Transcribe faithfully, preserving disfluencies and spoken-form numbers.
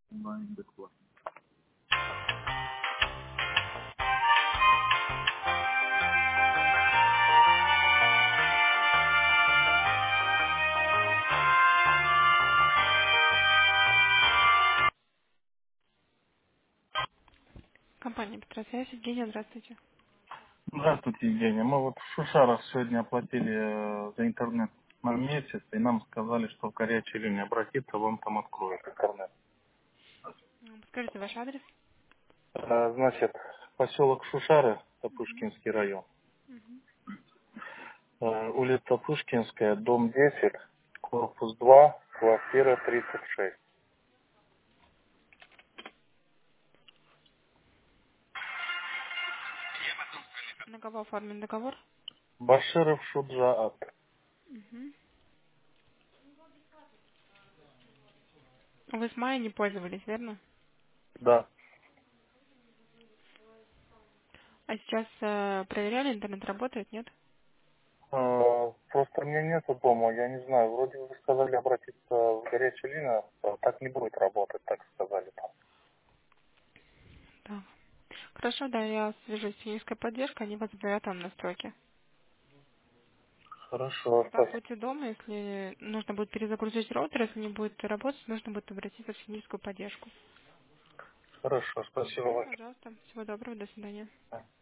онлайн бесплатно. Компания Петросвязь. Евгения, здравствуйте. Здравствуйте, Евгений. Мы вот в Шушарах сегодня оплатили э, за интернет на месяц, и нам сказали, что в горячей линии обратиться, вам там откроют интернет. М, Подскажите ваш адрес. Э, Значит, поселок Шушары, Пушкинский район. Мгм. Э, Улица Пушкинская, дом десять, корпус два, квартира тридцать шесть. На кого оформлен договор? Баширов Шуджаат. Мгм. Вы с мая не пользовались, верно? Да. А сейчас э, проверяли, интернет работает, нет? Э, Просто мне нету дома, я не знаю, вроде вы сказали обратиться в горячую линию, а так не будет работать, так сказали там. Так. Хорошо, да, я свяжусь с технической поддержкой, они возобновят вам настройки. Хорошо, Когда спасибо. будете дома, если нужно будет перезагрузить роутер, если не будет работать, нужно будет обратиться в техническую поддержку. Хорошо, спасибо. Мгм, вам. пожалуйста. Всего доброго, до свидания.